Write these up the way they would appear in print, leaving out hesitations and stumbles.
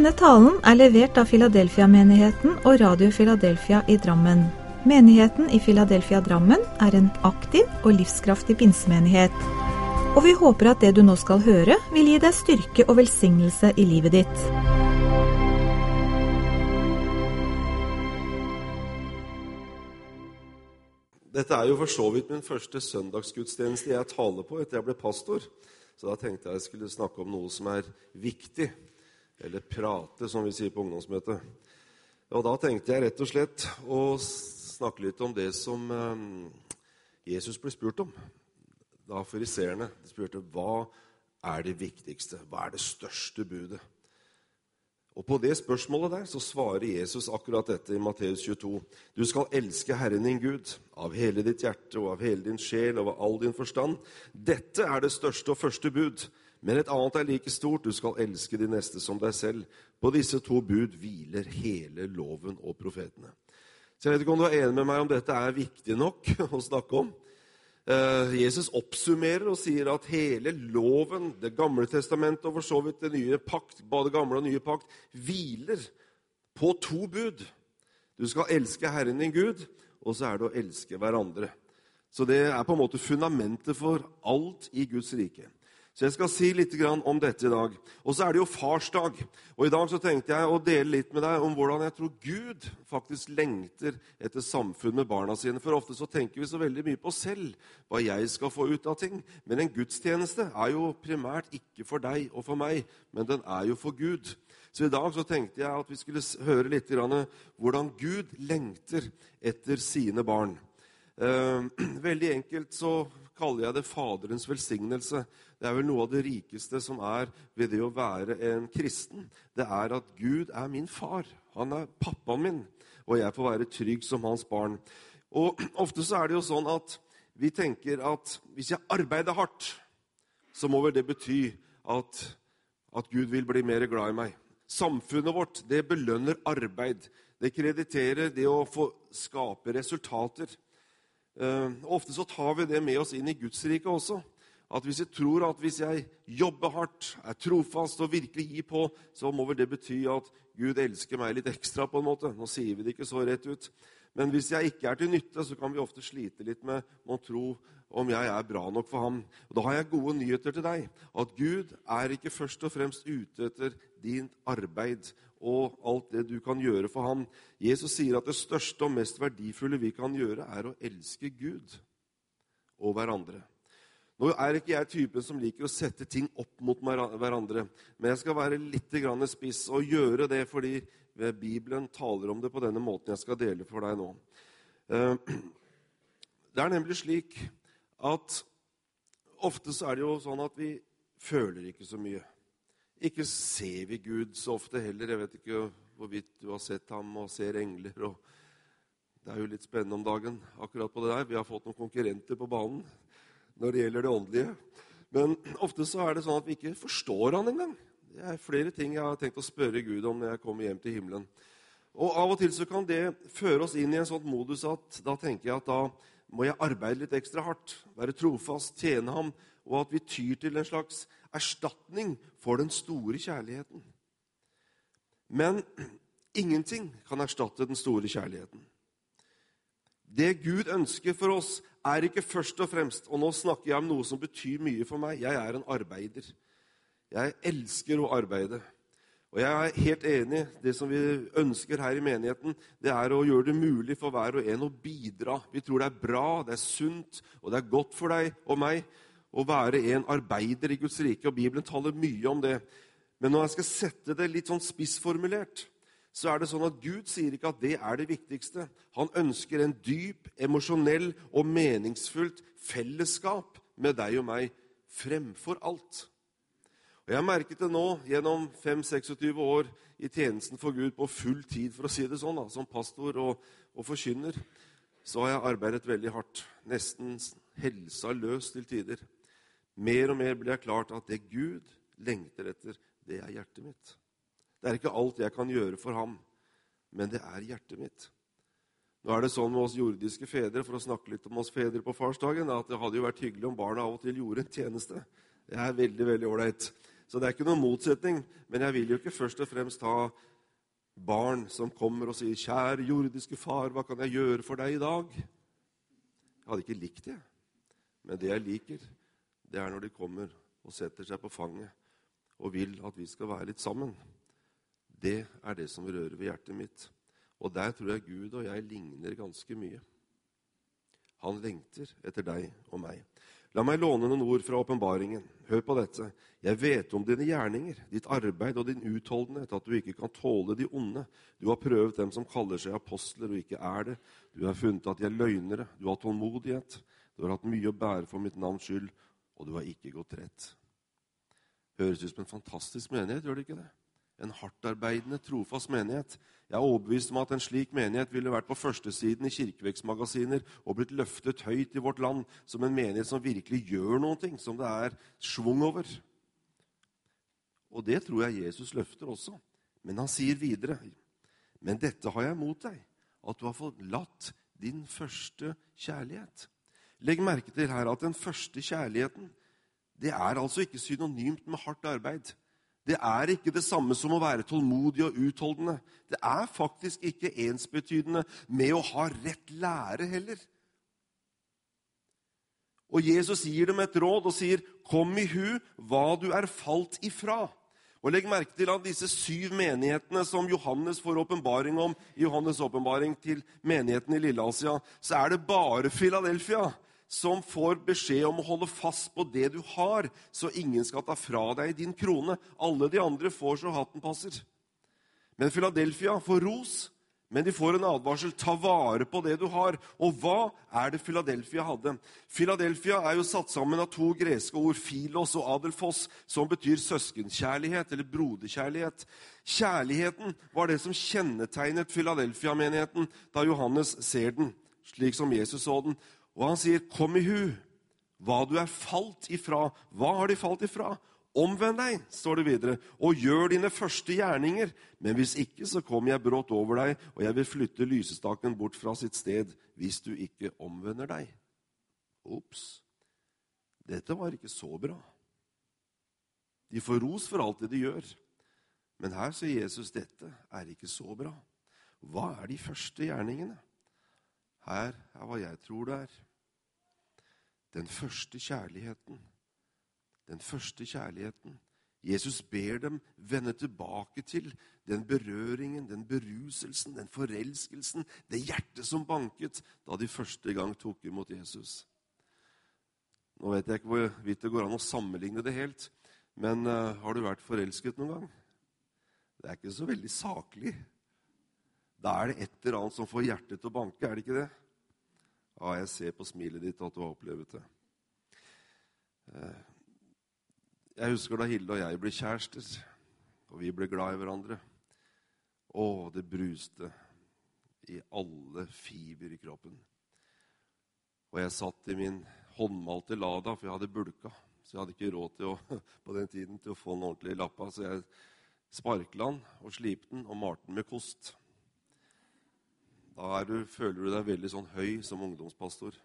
Denne talen levert av Philadelphia-menigheten og Radio Philadelphia i Drammen. Menigheten i Philadelphia Drammen en aktiv og livskraftig pinsemenighet. Og vi håper at det du nå skal høre vil gi deg styrke og velsignelse i livet ditt. Dette jo for så vidt min første søndagsgudstjeneste jeg taler på etter jeg ble pastor. Så da tenkte jeg skulle snakke om noe som viktig, eller prate, som vi sier på ungdomsmøtet. Og da tenkte jeg rett og slett å snakke litt om det som Jesus ble spurt om. Da fariseerne spurte, hva det viktigste? Hva det største budet? Og på det spørsmålet der så svarer Jesus akkurat dette i Matteus 22. Du skal elske Herren din Gud av hele ditt hjerte og av hele din sjel og av all din forstand. Dette det største og første bud. Men et annet like stort. Du skal elske de neste som deg selv. På disse to bud hviler hele loven og profetene. Så jeg vet ikke om du enig med meg om dette viktig nok å snakke om. Jesus oppsummerer og sier at hele loven, det gamle testamentet og for så vidt det nye pakt, både gamle og nye pakt, hviler på to bud. Du skal elske Herren din Gud, og så det å elske hverandre. Så det på en måte fundamentet for alt i Guds rike. Så jeg skal si litt om dette i dag. Og så det jo farsdag. Og i dag så tenkte jeg å dele litt med deg om hvordan jeg tror Gud faktisk lengter etter samfunn med barna sine. For ofte så tenker vi så veldig mye på oss selv, hva jeg skal få ut av ting. Men en gudstjeneste jo primært ikke for deg og for meg, men den jo for Gud. Så i dag så tenkte jeg at vi skulle høre litt hvordan Gud lengter etter sine barn. Veldig enkelt så kaller jeg det faderens velsignelse. Det vel noe av det rikeste som ved det å være en kristen. Det at Gud min far. Han pappaen min, og jeg får være trygg som hans barn. Og ofte så det jo sånn at vi tenker at hvis jeg arbeider hardt, så må vel det bety at Gud vil bli mer glad i meg. Samfunnet vårt, det belønner arbeid. Det krediterer det å få skape resultater. Ofte så tar vi det med oss inn i Guds rike også. At hvis jeg tror at hvis jeg jobber hardt, trofast og virkelig gir på, så må vel det bety at Gud elsker meg litt ekstra på en måte. Nå sier vi det ikke så rett ut. Men hvis jeg ikke til nytte, så kan vi ofte slite litt med å tro om jeg bra nok for ham. Og da har jeg gode nyheter til deg. At Gud ikke først og fremst ute etter din arbeid og alt det du kan gjøre for ham. Jesus sier at det største og mest verdifulle vi kan gjøre å elske Gud og hverandre. Nå ikke jeg typen som liker å sette ting opp mot hverandre, men jeg skal være litt spiss og gjøre det fordi Bibelen taler om det på denne måten jeg skal dele for deg nå. Det nemlig slik at ofte så det jo sånn at vi føler ikke så mye. Ikke ser vi Gud så ofte heller. Jeg vet ikke hvorvidt du har sett ham og ser engler. Og det jo litt spennende om dagen akkurat på det der. Vi har fått noen konkurrenter på banen når det gjelder det åndelige. Men ofte så det sånn at vi ikke forstår han engang. Det flere ting jeg har tenkt å spørre Gud om når jeg kommer hjem til himmelen. Og av og til så kan det føre oss inn i en sånn modus at da tenker jeg at da må jeg arbeide litt ekstra hardt, være trofast, tjene ham, og at vi tyr til en slags erstatning for den store kjærligheten. Men ingenting kan erstatte den store kjærligheten. Det Gud ønsker for oss ikke først og fremst, og nå snakker jeg om noe som betyr mye for meg. Jeg en arbeider. Jeg elsker å arbeide. Og jeg helt enig, det som vi ønsker her i menigheten, det å gjøre det mulig for hver og en å bidra. Vi tror det bra, det sunt, og det godt for deg og meg å være en arbeider i Guds rike, og Bibelen taler mye om det. Men når jeg skal sette det litt sånn spissformulert, så det sånn at Gud sier ikke at det det viktigste. Han ønsker en dyp, emosjonell og meningsfullt fellesskap med deg og meg fremfor alt. Og jeg har merket det nå, gjennom 5-26 år i tjenesten for Gud på full tid, for å si det sånn, da, som pastor og forkynner, så har jeg arbeidet veldig hardt, nesten helsa løs til tider. Mer og mer blir jeg klart at det Gud lengter etter, det hjertet mitt. Det ikke alt jeg kan gjøre for ham, men det hjertet mitt. Nå det sånn med oss jordiske fedre, for å snakke litt om oss fedre på farsdagen, at det hadde jo vært hyggelig om barna av og til gjorde en tjeneste. Det veldig, veldig ordentlig. Så det er ikke noen motsetning, men jeg vil jo ikke først og fremst ha barn som kommer og sier, kjære jordiske far, hva kan jeg gjøre for deg i dag? Jeg hadde ikke likt det, men det jeg liker, det er når de kommer og setter seg på fanget og vil at vi skal være litt sammen. Det er det som rører ved hjertet mitt. Og der tror jeg Gud og jeg ligner ganske mye. Han lengter etter deg og meg. La meg låne noen ord fra åpenbaringen. Hør på dette. Jeg vet om dine gjerninger, ditt arbeid og din utholdenhet, at du ikke kan tåle de onde. Du har prøvet dem som kaller seg apostler og ikke er det. Du har funnet at de er løgnere. Du har tålmodighet. Du har hatt mye å bære for mitt navns skyld, og du har ikke gått rett. Høres ut som en fantastisk menighet, gjør det ikke det? En hardtarbeidende, trofast menighet. Jeg er overbevist om at en slik menighet ville vært på førstesiden i kirkevekstmagasiner og blitt løftet høyt i vårt land som en menighet som virkelig gjør noen ting, som det er svung over. Og det tror jeg Jesus løfter også. Men han sier videre, men dette har jeg mot deg, at du har forlatt din første kjærlighet. Legg merke til her at den første kjærligheten, det er altså ikke synonymt med hardt arbeid. Det er ikke det samme som å være tålmodig og utholdende. Det er faktisk ikke ensbetydende med å ha rett lære heller. Og Jesus gir dem et råd og sier, kom i hu hva du er falt ifra. Og legg merke til at disse 7 menighetene som Johannes får åpenbaring om, i Johannes åpenbaring til menigheten i Lille-Asia, så er det bare Philadelphia som får beskjed om å holde fast på det du har, så ingen skal ta fra deg din krone. Alle de andre får så hatten passer. Men Philadelphia får ros, men de får en advarsel. Ta vare på det du har. Og hva er det Philadelphia hadde? Philadelphia er jo satt sammen av 2 greske ord, Philos og Adelphos, som betyr søskenkjærlighet eller broderkjærlighet. Kjærligheten var det som kjennetegnet Philadelphia-menigheten da Johannes ser den, slik som Jesus så den. Og han sier, kom i hu, hva du er falt ifra. Hva har de falt ifra? Omvend deg, står det videre, og gjør dine første gjerninger. Men hvis ikke, så kommer jeg brått over deg, og jeg vil flytte lysestaken bort fra sitt sted, hvis du ikke omvender deg. Ops, dette var ikke så bra. De får ros for alt det de gjør. Men her sier Jesus, dette er ikke så bra. Hva er de første gjerningene? Her er hva jeg tror det er. Den første kjærligheten. Den første kjærligheten. Jesus ber dem vende tilbake til den berøringen, den beruselsen, den forelskelsen, det hjertet som banket da de første gang tok imot Jesus. Nå vet jeg ikke hvorvidt det går an å sammenligne det helt, men har du vært forelsket noen gang? Det er ikke så veldig saklig. Da er det et eller annet som får hjertet til å banke, er det ikke det? Ja, jeg ser på smilet ditt at du har opplevd det. Jeg husker da Hilde og jeg ble kjærester, og vi ble glad i hverandre. Det bruste i alle fiber i kroppen. Og jeg satt i min håndmalte Lada, for jeg hadde bulka, så jeg hadde ikke råd til på den tiden til å få den ordentlig lappa, så jeg sparklet den og slipte den og malte den med kost. Da føler du deg veldig sånn høy som ungdomspastor.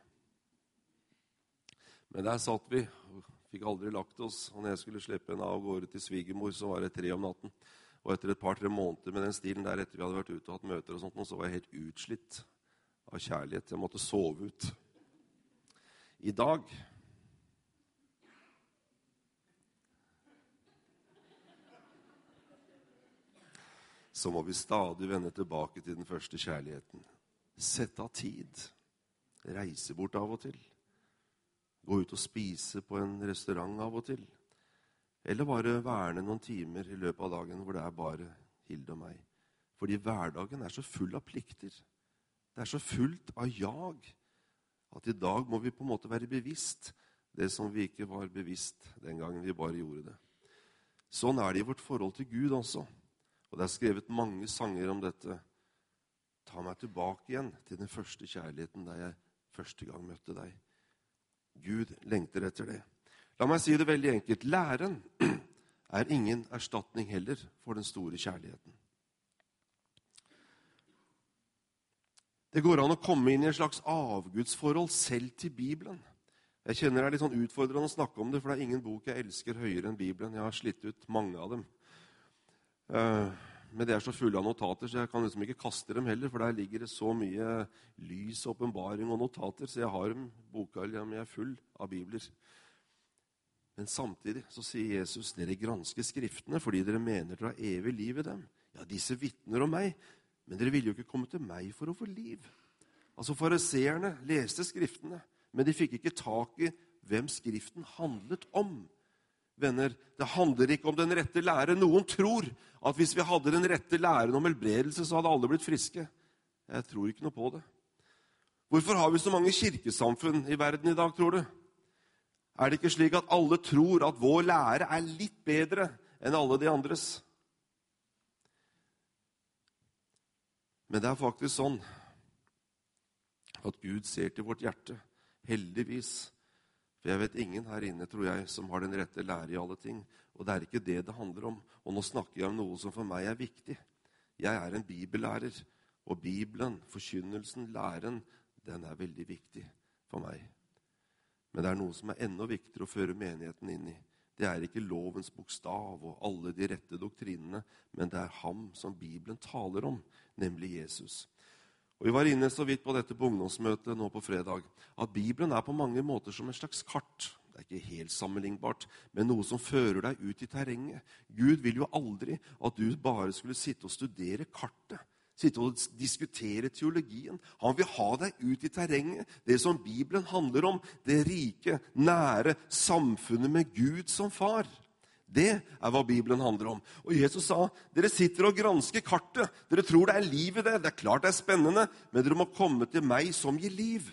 Men der satt vi, fikk aldri lagt oss, og når jeg skulle slippe henne av gårde til svigermor, så var det 3 om natten. Og etter et par-tre måneder med den stilen der, etter vi hadde vært ute og hatt møter og sånt, så var jeg helt utslitt av kjærlighet. Jeg måtte sove ut. I dag så må vi stadig vende tilbake til den første kjærligheten. Sette av tid. Reise bort av og til. Gå ut og spise på en restaurant av og til. Eller bare verne noen timer i løpet av dagen hvor det er bare Hilde og meg. Fordi hverdagen er så full av plikter. Det er så fullt av jag at i dag må vi på en måte være bevisst det som vi ikke var bevisst den gangen vi bare gjorde det. Sånn er det i vårt forhold til Gud også. Og det er skrevet mange sanger om dette. Ta meg tilbake igjen til den første kjærligheten da jeg første gang møtte deg. Gud lengter etter det. La meg si det veldig enkelt. Læren er ingen erstatning heller for den store kjærligheten. Det går an å komme inn i en slags avgudsforhold selv til Bibelen. Jeg kjenner det er litt sånn utfordrende å snakke om det, for det er ingen bok jeg elsker høyere enn Bibelen. Jeg har slitt ut mange av dem. Men det er så fulle av notater, så jeg kan liksom ikke kaste dem heller, for der ligger det så mye lys, åpenbaring og notater, så jeg har dem boka, jeg er full av bibler. Men samtidig så sier Jesus, dere gransker skriftene, fordi dere mener dere har evig liv i dem. Ja, disse vitner om meg, men dere ville jo ikke komme til meg for å få liv. Altså, fariseerne leste skriftene, men de fikk ikke tak i hvem skriften handlet om. Venner, det handler ikke om den rette lære. Noen tror at hvis vi hadde den rette læren om helbredelse, så hadde alle blitt friske. Jeg tror ikke noe på det. Hvorfor har vi så mange kirkesamfunn i verden i dag, tror du? Er det ikke slik at alle tror at vår lære er litt bedre enn alle de andres? Men det er faktisk sånn at Gud ser til vårt hjerte. Heldigvis. For jeg vet ingen her inne, tror jeg, som har den rette lære i alle ting. Og det er ikke det det handler om. Og nå snakker jeg om noe som for meg er viktig. Jeg er en bibellærer, og Bibelen, forkynnelsen, læren, den er veldig viktig for meg. Men det er noe som er enda viktigere å føre menigheten inn i. Det er ikke lovens bokstav og alle de rette doktrinene, men det er ham som Bibelen taler om, nemlig Jesus. Og vi var inne så vidt på dette på ungdomsmøtet nå på fredag, at Bibelen er på mange måter som en slags kart. Det er ikke helt sammenlignbart, men noe som fører deg ut i terrenget. Gud vil jo aldri at du bare skulle sitte og studere kartet, sitte og diskutere teologien. Han vil ha deg ut i terrenget, det som Bibelen handler om, det rike, nære samfunnet med Gud som far. Det er hva Bibelen handler om. Og Jesus sa, dere sitter og gransker kartet. Dere tror det er liv i det. Det er klart det er spennende, men dere må komme til meg som gir liv.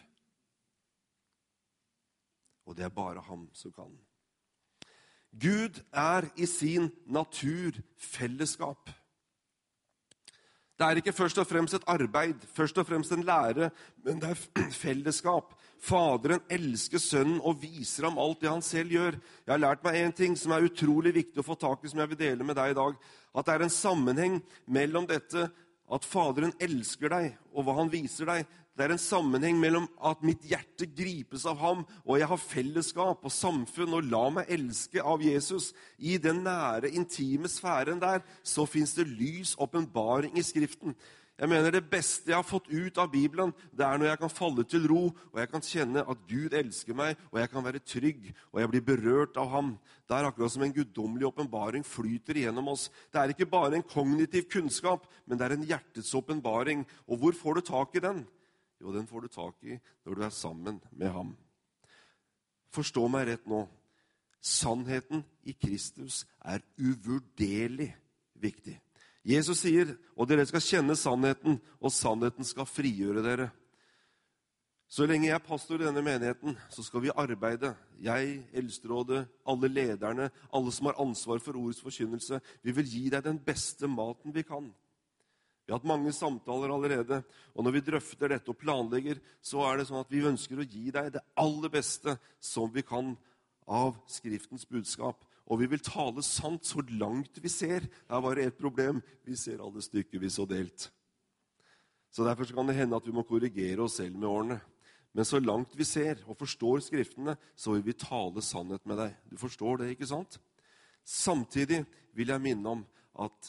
Og det er bare ham som kan. Gud er i sin natur fellesskap. Det er ikke først og fremst et arbeid, først og fremst en lære, men det er fellesskap. Faderen elsker sønnen og viser ham alt det han selv gjør. Jeg har lært meg en ting som er utrolig viktig å få tak i, som jeg vil dele med deg i dag. At det er en sammenheng mellom dette at faderen elsker deg, og hva han viser deg. Det er en sammenheng mellom at mitt hjerte gripes av ham, og jeg har fellesskap og samfunn, og la meg elske av Jesus. I den nære, intime sfæren der, så finnes det lys, åpenbaring i Skriften. Jeg mener det beste jeg har fått ut av Bibelen, det er når jeg kan falle til ro, og jeg kan kjenne at Gud elsker meg, og jeg kan være trygg, og jeg blir berørt av ham. Det er akkurat som en guddommelig åpenbaring flyter igjennom oss. Det er ikke bare en kognitiv kunnskap, men det er en hjertets åpenbaring. Og hvor får du tak i den? Jo, den får du tak i når du er sammen med ham. Forstå meg rett nå. Sannheten i Kristus er uvurderlig viktig. Jesus sier, og dere skal kjenne sannheten, og sannheten skal frigjøre dere. Så lenge jeg er pastor i denne menigheten, så skal vi arbeide. Jeg, Eldsterådet, alle lederne, alle som har ansvar for ordets forkynnelse, vi vil gi deg den beste maten vi kan. Vi har hatt mange samtaler allerede, og når vi drøfter dette og planlegger, så er det sånn at vi ønsker å gi deg det aller beste som vi kan av Skriftens budskap. Og vi vil tale sant så langt vi ser. Det er bare et problem. Vi ser alle stykkevis og delt. Så derfor kan det hende at vi må korrigere oss selv med årene. Men så langt vi ser og forstår Skriftene, så vil vi tale sannhet med deg. Du forstår det, ikke sant? Samtidig vil jeg minne om at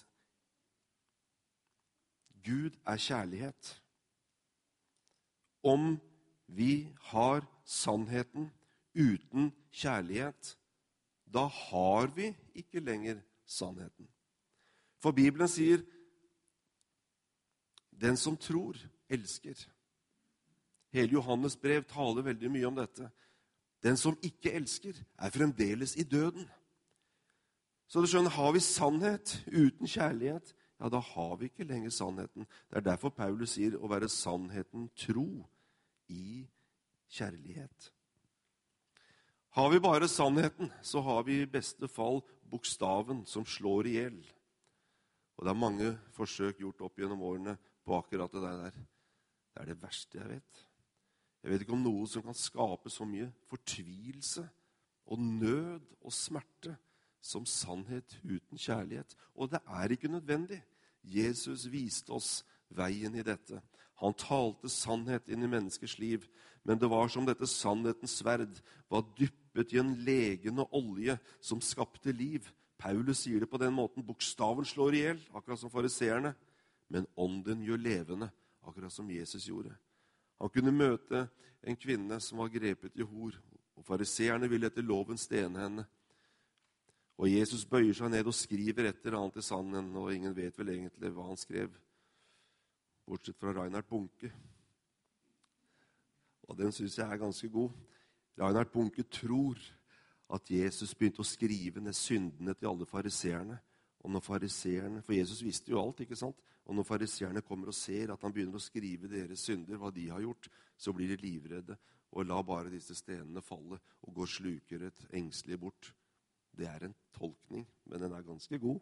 Gud er kjærlighet. Om vi har sannheten uten kjærlighet, da har vi ikke lenger sannheten. For Bibelen sier, den som tror, elsker. Hele Johannes brev taler veldig mye om dette. Den som ikke elsker, er fremdeles i døden. Så du skjønner, har vi sannhet uten kjærlighet, ja, da har vi ikke lenger sannheten. Det er derfor Paulus sier å være sannheten tro i kjærlighet. Har vi bare sannheten, så har vi i beste fall bokstaven som slår ihjel. Og det er mange forsøk gjort opp gjennom årene på akkurat det der. Det er det verste jeg vet. Jeg vet ikke om noe som kan skape så mye fortvilelse og nød og smerte som sannhet uten kjærlighet. Og det er ikke nødvendig. Jesus viste oss veien i dette. Han talte sannhet inn i menneskers liv, men det var som dette sannhetens sverd var dyppet i en legende olje som skapte liv. Paulus sier det på den måten: bokstaven slår ihjel, akkurat som fariseerne, men ånden gjør levende, akkurat som Jesus gjorde. Han kunne møte en kvinne som var grepet i hor, og fariseerne ville etter loven stene henne. Og Jesus bøyer seg ned og skriver et eller annet i sanden, og ingen vet vel egentlig hva han skrev, bortsett fra Reinhard Bunke. Og den synes jeg er ganske god. Reinhard Bunke tror at Jesus begynte å skrive ned syndene til alle fariseerne. Og når fariseerne, for Jesus visste jo alt, ikke sant? Og når fariseerne kommer og ser at han begynner å skrive deres synder, hva de har gjort, så blir de livredde og la bare disse stenene falle og går slukeret engstelig bort. Det er en tolkning, men den er ganske god.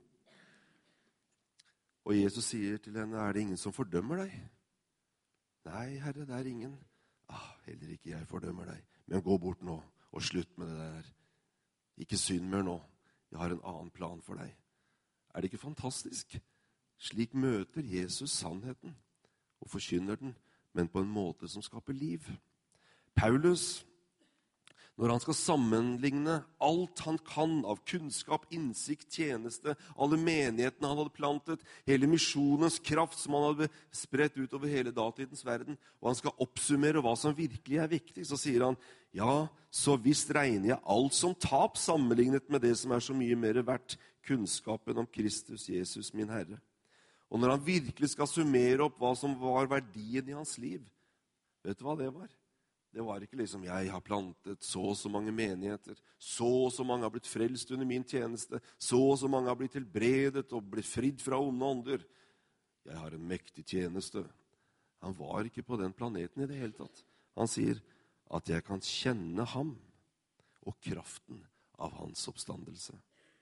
Og Jesus sier til henne: er det ingen som fordømmer deg? Nei, Herre, det er ingen. Heller ikke jeg fordømmer deg, men gå bort nå og slutt med det der. Ikke synd mer nå, jeg har en annen plan for deg. Er det ikke fantastisk? Slik møter Jesus sannheten og forkynner den, men på en måte som skaper liv. Paulus, når han skal sammenligne alt han kan av kunnskap, innsikt, tjeneste, alle menighetene han hadde plantet, hele misjonens kraft som han hadde spredt ut over hele datidens verden, og han skal oppsummere hva som virkelig er viktig, så sier han: ja, så visst regner jeg alt som tap sammenlignet med det som er så mye mer verdt, kunnskapen om Kristus Jesus, min Herre. Og når han virkelig skal summere opp hva som var verdien i hans liv, vet du hva det var? Det var ikke liksom: jeg har plantet så og så mange menigheter, så og så mange har blitt frelst under min tjeneste, så og så mange har blitt helbredet og blitt fridd fra onde ånder. Jeg har en mektig tjeneste. Han var ikke på den planeten i det hele tatt. Han sier at jeg kan kjenne ham og kraften av hans oppstandelse.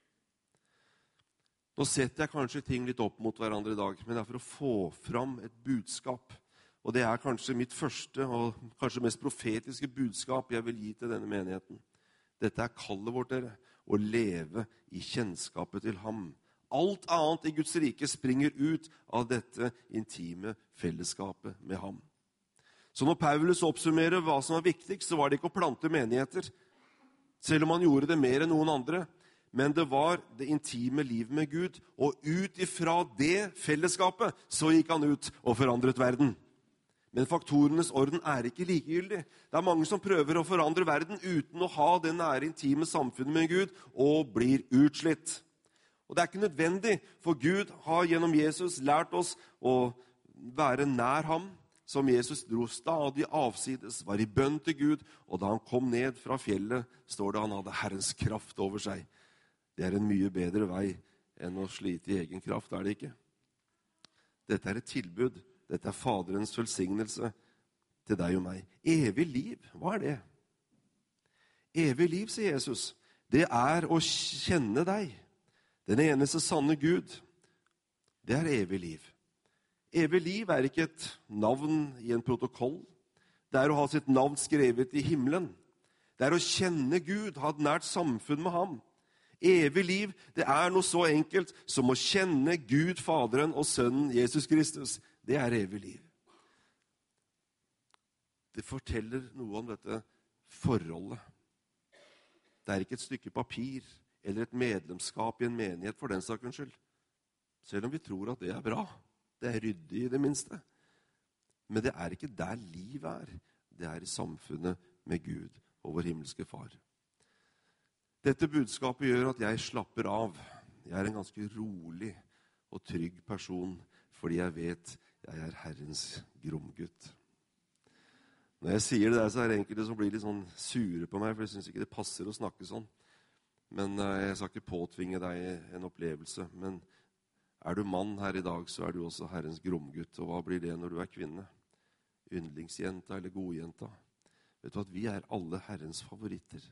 Nå setter jeg kanskje ting litt opp mot hverandre i dag, men det er for å få fram et budskap. Og det er kanskje mitt første og kanskje mest profetiske budskap jeg vil gi til denne menigheten. Dette er kallet vårt, dere, å leve i kjennskapet til ham. Alt annet i Guds rike springer ut av dette intime fellesskapet med ham. Så når Paulus oppsummerer hva som var viktigst, så var det ikke å plante menigheter, selv om han gjorde det mer enn noen andre. Men det var det intime livet med Gud, og ut ifra det fellesskapet så gikk han ut og forandret verden. Men faktorenes orden er ikke likegyldig. Det er mange som prøver å forandre verden uten å ha det nære, intime samfunnet med Gud, og blir utslitt. Og det er ikke nødvendig, for Gud har gjennom Jesus lært oss å være nær ham, som Jesus dro stadig avsides, var i bønn til Gud, og da han kom ned fra fjellet, står det han hadde Herrens kraft over seg. Det er en mye bedre vei enn å slite i egen kraft, er det ikke? Dette er et tilbud. Dette er Faderens velsignelse til deg og meg. Evig liv, hva er det? Evig liv, sier Jesus, det er å kjenne deg, den eneste sanne Gud. Det er evig liv. Evig liv er ikke et navn i en protokoll. Det er å ha sitt navn skrevet i himmelen. Det er å kjenne Gud, ha et nært samfunn med ham. Evig liv, det er noe så enkelt som å kjenne Gud, Faderen og Sønnen Jesus Kristus. Det er evig liv. Det forteller noe om dette forholdet. Det er ikke et stykke papir eller et medlemskap i en menighet for den sakens skyld. Selv om vi tror at det er bra. Det er ryddig i det minste. Men det er ikke der liv er. Det er i samfunnet med Gud og vår himmelske Far. Dette budskapet gjør at jeg slapper av. Jeg er en ganske rolig og trygg person, fordi jeg vet jeg er Herrens gromgutt. Når jeg sier det der, så er det enkelte som blir litt sånn sure på meg, for jeg synes ikke det passer å snakke sånn. Men jeg skal ikke påtvinge deg en opplevelse. Men er du mann her i dag, så er du også Herrens gromgutt. Og hva blir det når du er kvinne? Yndlingsjenta eller godjenta? Vet du at vi er alle Herrens favoritter?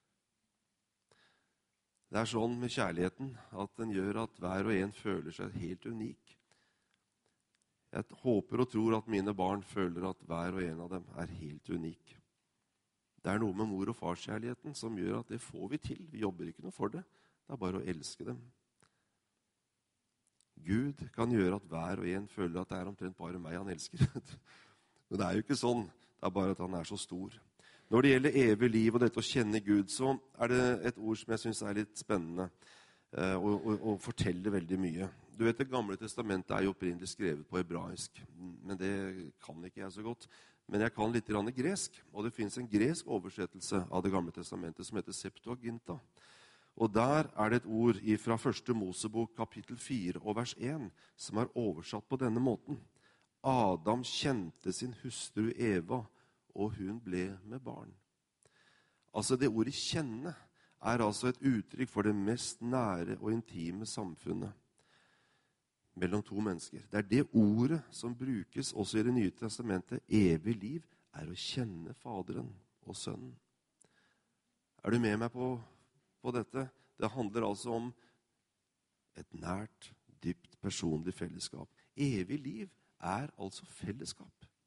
Det er sånn med kjærligheten at den gjør at hver og en føler seg helt unik. Jeg håper og tror at mine barn føler at hver og en av dem er helt unik. Det er noe med mor- og farskjærligheten som gjør at det får vi til. Vi jobber ikke noe for det. Det er bare å elske dem. Gud kan gjøre at hver og en føler at det er omtrent bare meg han elsker. Men det er jo ikke sånn. Det er bare at han er så stor. Når det gjelder evig liv og dette å kjenne Gud, så er det et ord som jeg synes er litt spennende og forteller veldig mye. Du vet, Det gamle testamentet er jo opprinnelig skrevet på hebraisk, men det kan ikke jeg så godt. Men jeg kan litt gresk, og det finnes en gresk oversettelse av det gamle testamentet som heter Septuaginta. Og der er det et ord fra 1. Mosebok kapittel 4 og vers 1 som er oversatt på denne måten. Adam kjente sin hustru Eva, og hun ble med barn. Altså det ordet kjenne er altså et uttrykk for det mest nære og intime samfunnet mellom to mennesker. Det er det ordet som brukes også i Det nye testamentet. Evig liv er å kjenne Faderen og Sønnen. Er du med meg på dette? Det handler altså om et nært, dypt personlig fellesskap. Evig liv er altså fellesskap.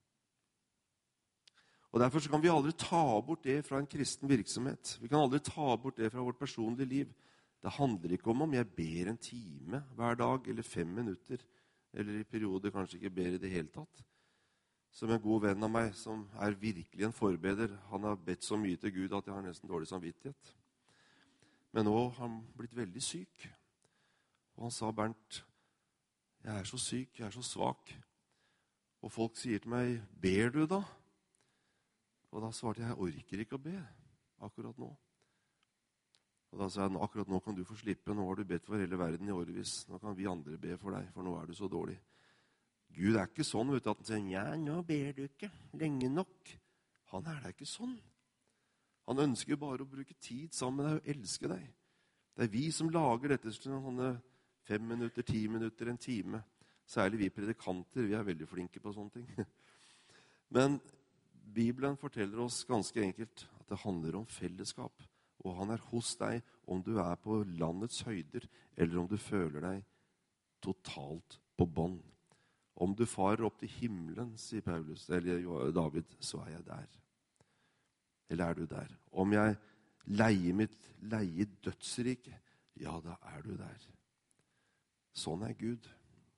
Og Derfor så kan vi aldri ta bort det fra en kristen virksomhet. Vi kan aldri ta bort det fra vårt personlige liv. Det handler ikke om jeg ber en time hver dag, eller 5 minutter, eller i perioder kanskje ikke ber i det hele tatt. Som en god venn av meg, som er virkelig en forbeder, han har bedt så mye til Gud at jeg har nesten dårlig samvittighet. Men nå har han blitt veldig syk. Og han sa, Bernt, jeg er så syk, jeg er så svak. Og folk sier til meg, ber du da? Og da svarte jeg orker ikke å be akkurat nå. Og da sa jeg, akkurat nå kan du få slippe, nå har du bedt for hele verden i årevis. Nå kan vi andre be for deg, for nå er du så dårlig. Gud er ikke sånn, vet du, at han sier, ja, nå ber du ikke lenge nok. Han er da ikke sånn. Han ønsker bare å bruke tid sammen med deg og elske deg. Det er vi som lager dette sånne 5 minutter, 10 minutter, en time. Særlig vi predikanter, vi er veldig flinke på sånne ting. Men Bibelen forteller oss ganske enkelt at det handler om fellesskap. Og han er hos deg om du er på landets høyder, eller om du føler deg totalt på bånd. Om du farer opp til himmelen, sier Paulus, eller David, så er jeg der. Eller er du der? Om jeg leier mitt leie dødsrike, ja, da er du der. Sånn er Gud.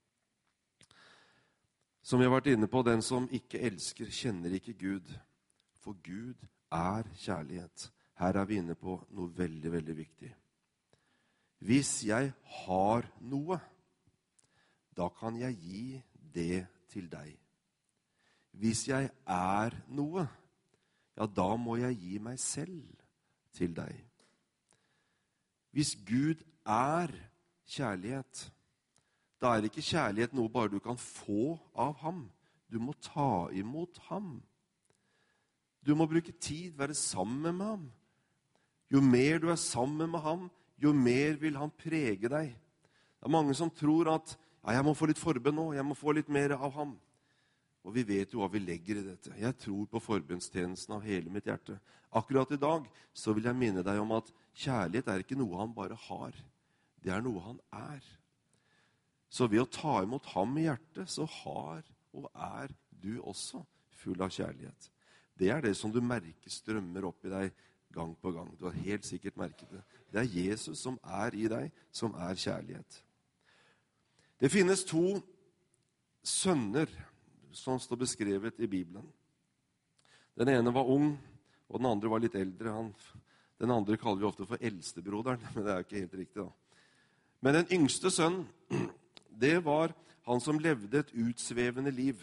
Som vi har vært inne på, den som ikke elsker, kjenner ikke Gud. For Gud er kjærlighet. Her er vi inne på noe veldig, veldig viktig. Hvis jeg har noe, da kan jeg gi det til deg. Hvis jeg er noe, ja, da må jeg gi meg selv til deg. Hvis Gud er kjærlighet, da er ikke kjærlighet noe bare du kan få av ham. Du må ta imot ham. Du må bruke tid, være sammen med ham. Jo mer du er sammen med ham, jo mer vil han prege deg. Det er mange som tror at ja, jeg må få litt forbønn nå, jeg må få litt mer av ham. Og vi vet jo hva vi legger i dette. Jeg tror på forbønnstjenesten av hele mitt hjerte. Akkurat i dag så vil jeg minne deg om at kjærlighet er ikke noe han bare har. Det er noe han er. Så ved å ta imot ham i hjertet, så har og er du også full av kjærlighet. Det er det som du merker strømmer opp i deg gang på gang. Du har helt sikkert merket det. Det er Jesus som er i deg, som er kjærlighet. Det finnes 2 sønner som står beskrevet i Bibelen. Den ene var ung, og den andre var litt eldre. Den andre kaller vi ofte for eldstebroderen, men det er ikke helt riktig da. Men den yngste sønnen, det var han som levde et utsvevende liv.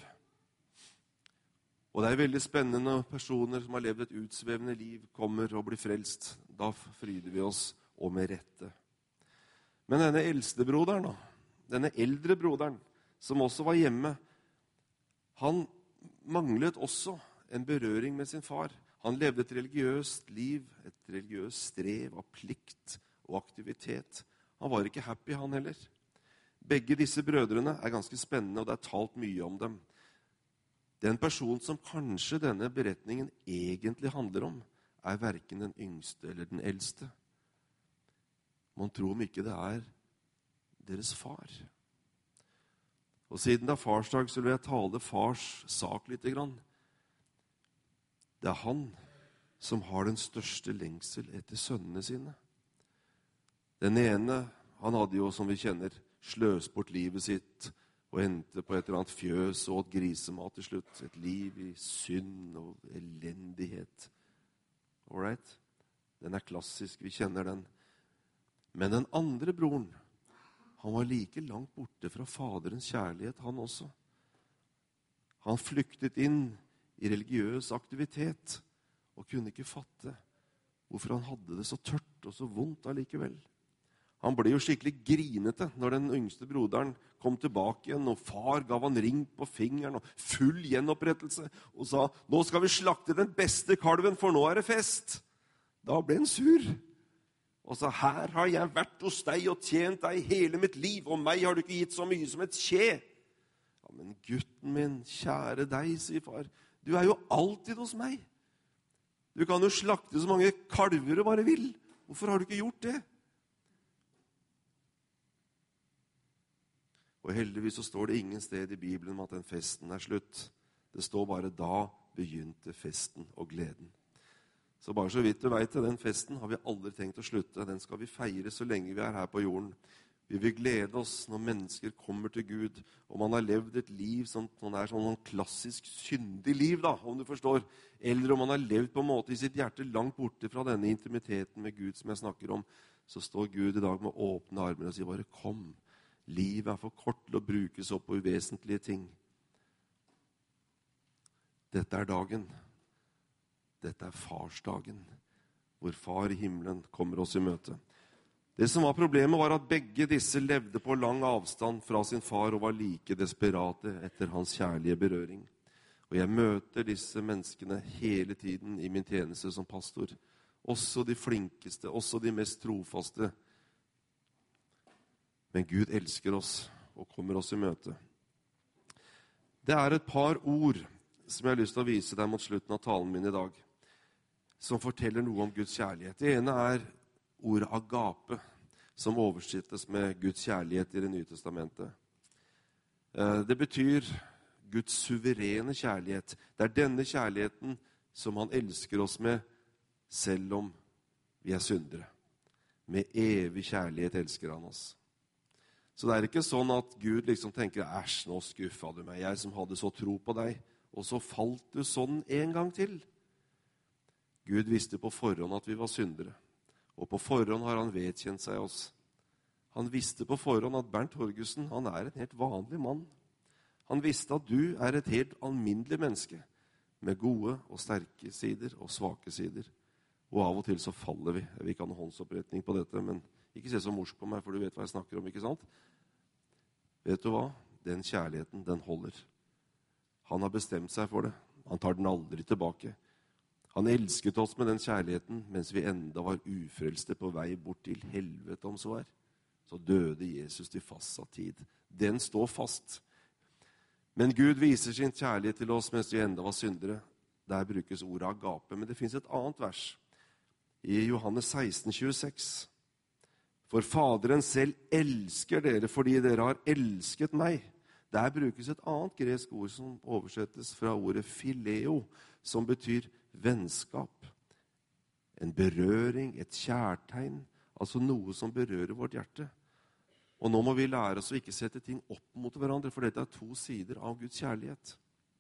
Og det er veldig spennende når personer som har levd et utsvevende liv kommer og blir frelst. Da fryder vi oss, og med rette. Men denne eldstebroderen, denne eldre broderen, som også var hjemme, han manglet også en berøring med sin far. Han levde et religiøst liv, et religiøst strev av plikt og aktivitet. Han var ikke happy, han heller. Begge disse brødrene er ganske spennende, og det er talt mye om dem. Den person som kanskje denne beretningen egentlig handler om, er hverken den yngste eller den eldste. Man tror om ikke det er deres far. Og siden det er farsdag, så vil jeg tale fars sak litt grann. Det er han som har den største lengsel etter sønnene sine. Den ene, han hadde jo, som vi kjenner, sløst bort livet sitt og endte på et eller annet fjøs og åt grisemat til slutt. Et liv i synd og elendighet. All right? Den er klassisk, vi kjenner den. Men den andre broren, han var like langt borte fra faderens kjærlighet, han også. Han flyktet inn i religiøs aktivitet og kunne ikke fatte hvorfor han hadde det så tørt og så vondt allikevel. Han ble jo skikkelig grinete når den yngste broderen kom tilbake igjen, og far gav han ring på fingeren og full gjenopprettelse og sa, nå skal vi slakte den beste kalven, for nå er det fest. Da ble han sur. Og sa, her har jeg vært hos deg og tjent deg hele mitt liv, og meg har du ikke gitt så mye som et skje. Ja, men gutten min, kjære deg, sier far, du er jo alltid hos meg. Du kan jo slakte så mange kalver du bare vil. Hvorfor har du ikke gjort det? Og heldigvis så står det ingen sted i Bibelen om at den festen er slutt. Det står bare, da begynte festen og gleden. Så bare så vidt du vet det, den festen har vi aldri tenkt å slutte. Den skal vi feire så lenge vi er her på jorden. Vi vil glede oss når mennesker kommer til Gud, og man har levd et liv som er sånn klassisk syndig liv, da, om du forstår. Eller om man har levd på en måte i sitt hjerte langt borte fra denne intimiteten med Gud som jeg snakker om, så står Gud i dag med åpne armer og sier bare, kom. Livet er for kort til å brukes opp på uvesentlige ting. Dette er dagen. Dette er farsdagen, hvor far i himmelen kommer oss i møte. Det som var problemet var at begge disse levde på lang avstand fra sin far og var like desperate etter hans kjærlige berøring. Og jeg møter disse menneskene hele tiden i min tjeneste som pastor. Også de flinkeste, også de mest trofaste. Men Gud elsker oss og kommer oss i møte. Det er et par ord som jeg har lyst til å vise deg mot slutten av talen min i dag, som forteller noe om Guds kjærlighet. Det ene er ordet agape, som oversettes med Guds kjærlighet i Det nye testamentet. Det betyr Guds suverene kjærlighet. Det er denne kjærligheten som han elsker oss med, selv om vi er syndere. Med evig kjærlighet elsker han oss. Så det er ikke sånn at Gud liksom tenker, æsj, nå skuffet du meg, jeg som hadde så tro på deg, og så falt du sånn en gang til. Gud visste på forhånd at vi var syndere, og på forhånd har han vedkjent seg oss. Han visste på forhånd at Bernt Horgussen, han er en helt vanlig mann. Han visste at du er et helt alminnelig menneske, med gode og sterke sider og svake sider. Og av og til så faller vi. Jeg vil ikke ha noen håndsoppretning på dette, men ikke se så morsk på meg, for du vet hva jeg snakker om, ikke sant? Vet du hva? Den kjærligheten, den holder. Han har bestemt seg for det. Han tar den aldri tilbake. Han elsket oss med den kjærligheten, mens vi enda var ufrelste på vei bort til helvete, om så er. Så døde Jesus til fastsatt tid. Den står fast. Men Gud viser sin kjærlighet til oss mens vi enda var syndere. Der brukes ordet agape, men det finnes et annet vers. I Johannes 16, 26. For Faderen selv elsker dere fordi dere har elsket meg. Der brukes et annet gresk ord som oversettes fra ordet phileo, som betyr vennskap. En berøring, et kjærtegn, altså noe som berører vårt hjerte. Og nå må vi lære oss å ikke sette ting opp mot hverandre, for dette er to sider av Guds kjærlighet.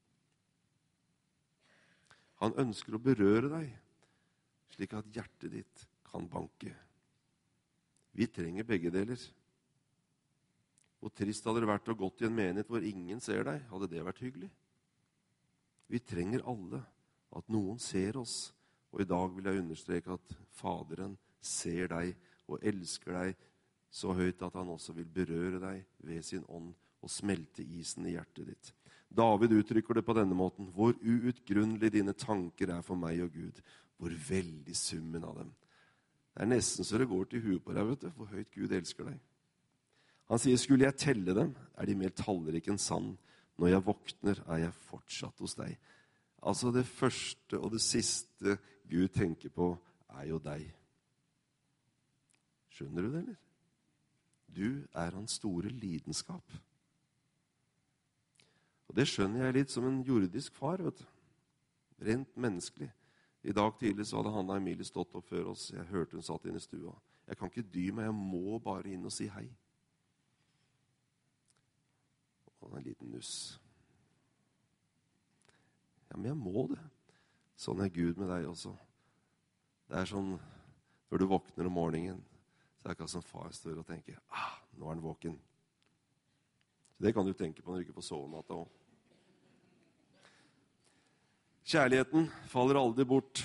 Han ønsker å berøre deg, slik at hjertet ditt kan banke. Vi trenger begge deler. Hvor trist hadde det vært å gått i en menighet hvor ingen ser deg? Hadde det vært hyggelig? Vi trenger alle at noen ser oss. Og i dag vil jeg understreke at Faderen ser deg og elsker deg så høyt at han også vil berøre deg ved sin ånd og smelte isen i hjertet ditt. David uttrykker det på denne måten. Hvor uutgrunnelig dine tanker er for meg og Gud. Hvor veldig summen av dem. Det er nesten så det går til huet på deg, vet du, hvor høyt Gud elsker deg. Han sier, skulle jeg telle dem, er de mer tallrike enn sand. Når jeg våkner, er jeg fortsatt hos deg. Altså det første og det siste Gud tenker på, er jo deg. Skjønner du det, eller? Du er hans store lidenskap. Og det skjønner jeg litt som en jordisk far, vet du. Rent menneskelig. I dag tidlig så hadde Hanna Emilie stått opp før oss. Jeg hørte hun satt inne i stua. Jeg kan ikke dy meg, jeg må bare inn og si hei. en liten nuss. Ja, men jeg må det. Sånn er Gud med deg også. Det sånn, når du våkner om morgenen, så det akkurat som far står og tenker, nå er han våken. Så det kan du tenke på når du ikke får sove natta også. Kjærligheten faller aldri bort.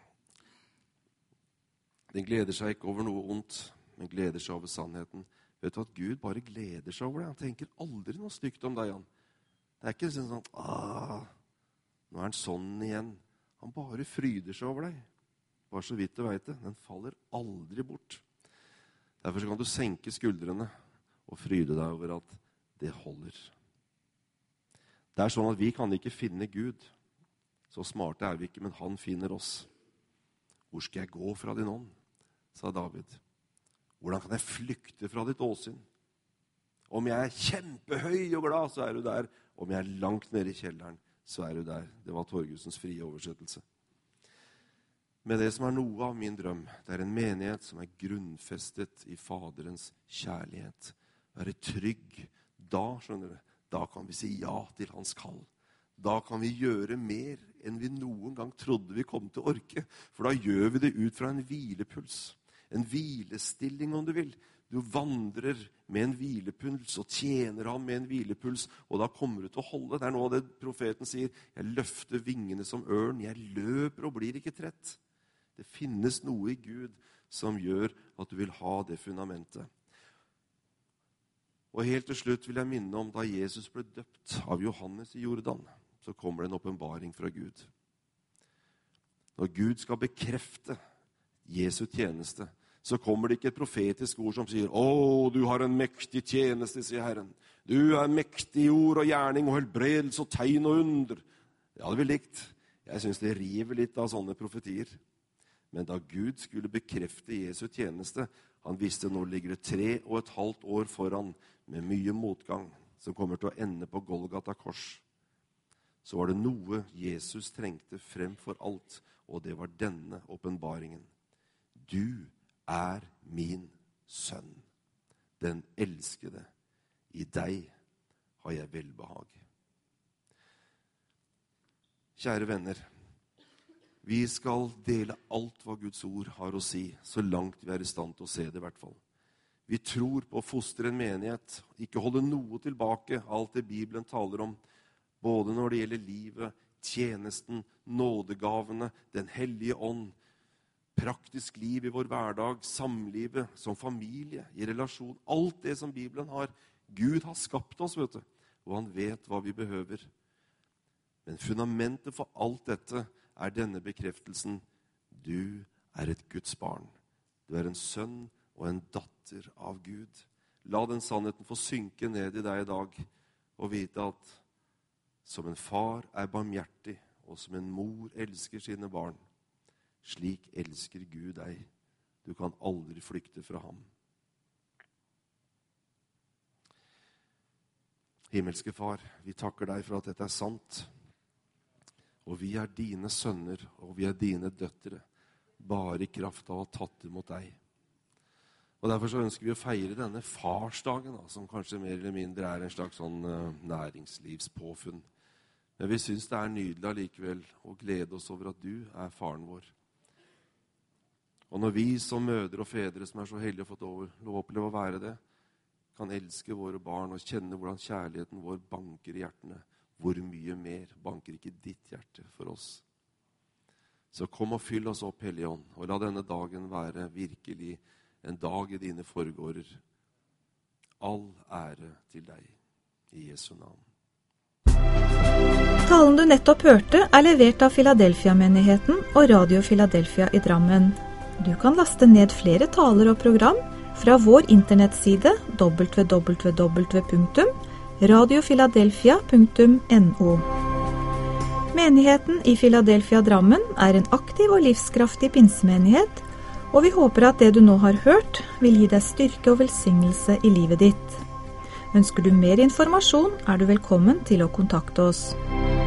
Den gleder seg ikke over noe ondt, men gleder seg over sannheten. Vet du at Gud bare gleder seg over det? Han tenker aldri noe stygt om deg, han. Det er ikke sånn, nå er han sånn igjen. Han bare fryder seg over deg. Bare så vidt du vet det. Den faller aldri bort. Derfor så kan du senke skuldrene og fryde deg over at det holder. Det sånn at vi kan ikke finne Gud. Så smarte er vi ikke, men han finner oss. Hvor skal jeg gå fra din ånd? Sa David. Hvordan kan jeg flykte fra ditt åsyn? Om jeg er kjempehøy og glad, så er du der. Om jeg er langt nede i kjelleren, så er du der. Det var Torgusens frie oversettelse. Men det som er noe av min drøm, det en menighet som er grunnfestet i Faderens kjærlighet. Være trygg. Da, skjønner du, da kan vi si ja til hans kall. Da kan vi gjøre mer enn vi noen gang trodde vi kom til å orke. For da gjør vi det ut fra en hvilepuls. En hvilestilling, om du vil. Du vandrer med en hvilepuls og tjener ham med en hvilepuls, og da kommer du til å holde. Det noe av det profeten sier. Jeg løfter vingene som ørn. Jeg løper og blir ikke trett. Det finnes noe i Gud som gjør at du vil ha det fundamentet. Og helt til slutt vil jeg minne om da Jesus ble døpt av Johannes i Jordan, så kommer det en åpenbaring fra Gud. Når Gud skal bekrefte Jesu tjeneste, så kommer det ikke et profetisk ord som sier, du har en mektig tjeneste, sier Herren. Du er mektig i ord og gjerning og helbredelse og tegn og under. Det hadde vi likt. Jeg synes det river litt av sånne profetier. Men da Gud skulle bekrefte Jesu tjeneste, han visste nå ligger det 3,5 år foran med mye motgang, som kommer til å ende på Golgata kors. Så var det noe Jesus trengte frem for alt, og det var denne åpenbaringen. Du er min sønn, den elskede. I deg har jeg velbehag. Kjære venner, vi skal dele alt hva Guds ord har å si, så langt vi er i stand til å se det i hvert fall. Vi tror på å fostre en menighet, ikke holde noe tilbake, alt det Bibelen taler om, både når det gjelder livet, tjenesten, nådegavene, den hellige ånd, praktisk liv i vår hverdag, samlivet, som familie, i relasjon, alt det som Bibelen har. Gud har skapt oss, vet du, og han vet hva vi behøver. Men fundamentet for alt dette er denne bekreftelsen. Du er et Guds barn. Du er en sønn og en datter av Gud. La den sannheten få synke ned i deg i dag, og vite at som en far er barmhjertig, og som en mor elsker sine barn, slik elsker Gud deg. Du kan aldri flykte fra ham. Himmelske Far, vi takker deg for at dette er sant. Og vi er dine sønner, og vi er dine døtre, bare i kraft av å ha tatt imot deg. Og derfor så ønsker vi å feire denne farsdagen, som kanskje mer eller mindre er en slags sånn næringslivspåfunn. Men vi synes det er nydelig allikevel å glede oss over at du er faren vår. Og når vi som mødre og fedre som er så heldige å få lov å oppleve å være det, kan elske våre barn og kjenne hvordan kjærligheten vår banker i hjertene, hvor mye mer banker ikke ditt hjerte for oss. Så kom og fyll oss opp, Hellige Ånd, og la denne dagen være virkelig en dag i dine forgårder. All ære til deg, i Jesu navn. Talen du nettopp hørte er levert av Philadelphia-menigheten og Radio Philadelphia i Drammen. Du kan laste ned flere taler og program fra vår internettside www.radiophiladelphia.no. Menigheten i Philadelphia Drammen er en aktiv og livskraftig pinsemenighet, og vi håper at det du nå har hørt vil gi deg styrke og velsignelse i livet ditt. Ønsker du mer informasjon, er du velkommen til å kontakte oss.